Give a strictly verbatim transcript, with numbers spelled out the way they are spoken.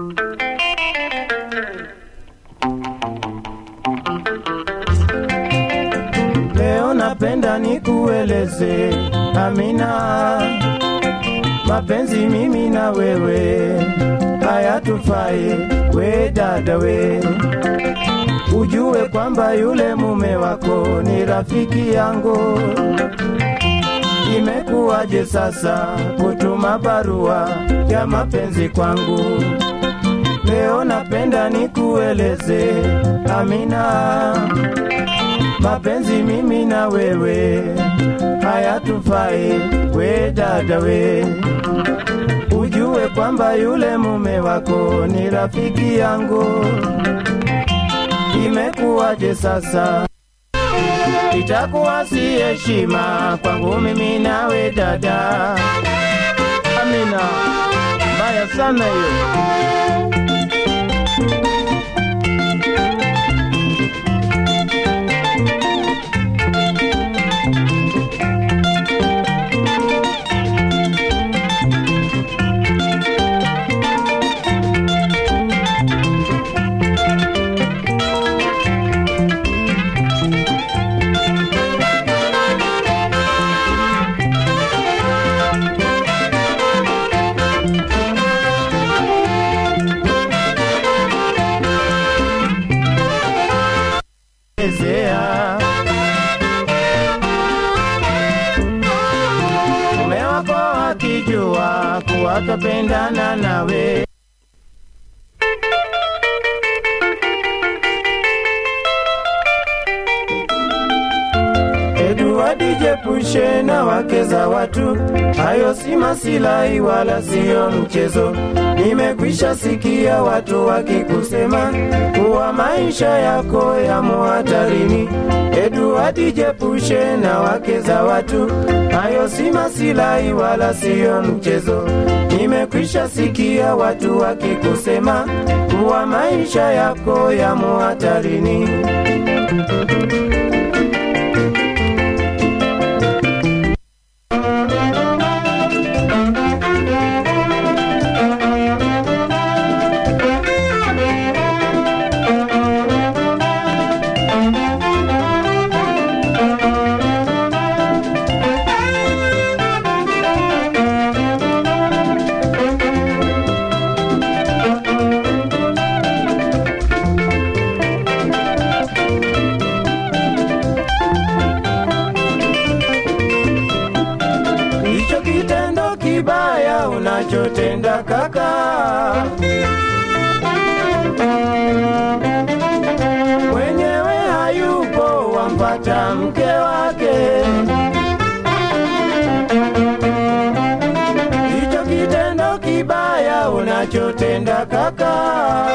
Leo napenda nikueleze Amina, mapenzi mimi na wewe hayatufai, we dada we. Ujue kwamba yule mume wako ni rafiki yangu. Imekuwaje sasa kutuma barua ya mapenzi kwangu? Leo napenda nikueleze Amina, mapenzi mimi na wewe hayatufai, we dada we. Ujue kwamba yule mume wako ni rafiki yangu. Imekuwaje sasa? Itakuwa si heshima kwangu mimi nawe dada. Amina, mbaya sana hiyo. Mume wako akijua kuwa tupendana nawe, Edward jepushe na wake za watu, hayo si masilahi wala sio mchezo. Nimekwisha sikia watu wakikusema kuwa maisha yako yamo hatarini. Edward jepushe na wake za watu, hayo si masilahi wala sio mchezo. Nimekwisha sikia watu wakikusema kuwa maisha yako yamo hatarini. Kibaya unachotenda kaka, mwenyewe hayupo wampata mke wake. Hicho kitendo kibaya unachotenda kaka,